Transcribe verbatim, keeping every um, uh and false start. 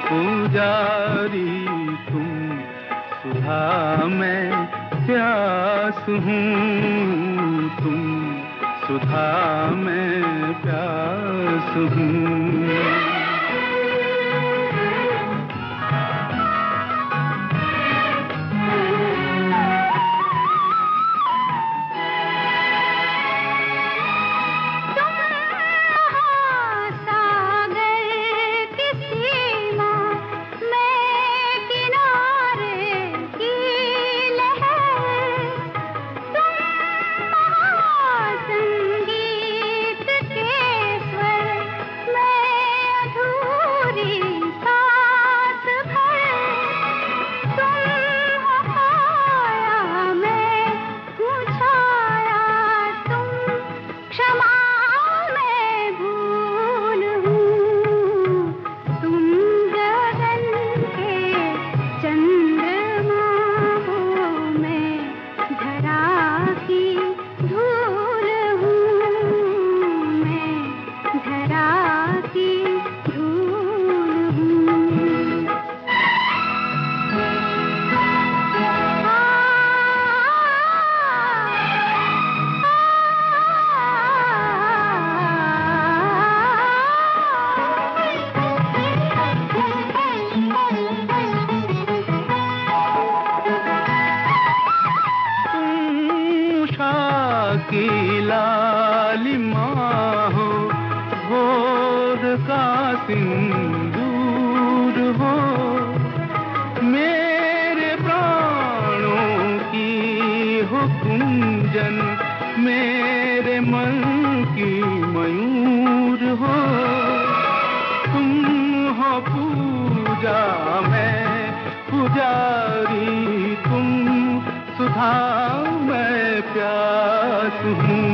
पुजारी तुम, सुधा मैं प्यास हूँ, तुम सुधा मैं प्यास हूँ। की लालिमा हो, भोर का सिंदूर हो, मेरे प्राणों की हो कुंजन, मेरे मन की मयूर हो। तुम हो पूजा मैं पुजारी, तुम सुधा मैं प्यास हूँ।